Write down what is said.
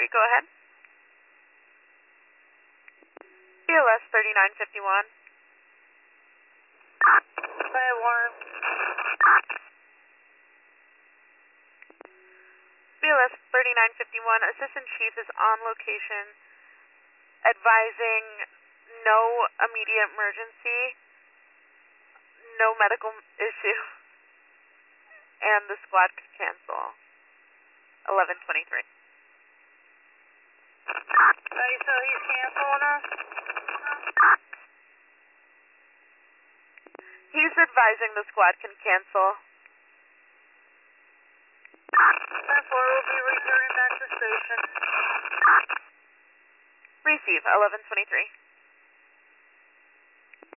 go ahead. BLS 3951. Hey, Warren. BLS 3951, Assistant Chief is on location advising no immediate emergency, no medical issue, and the squad could cancel. 11:23. Hey, so he's canceling us? He's advising the squad can cancel. 10-4 will be returning back to station. Receive, 11:23.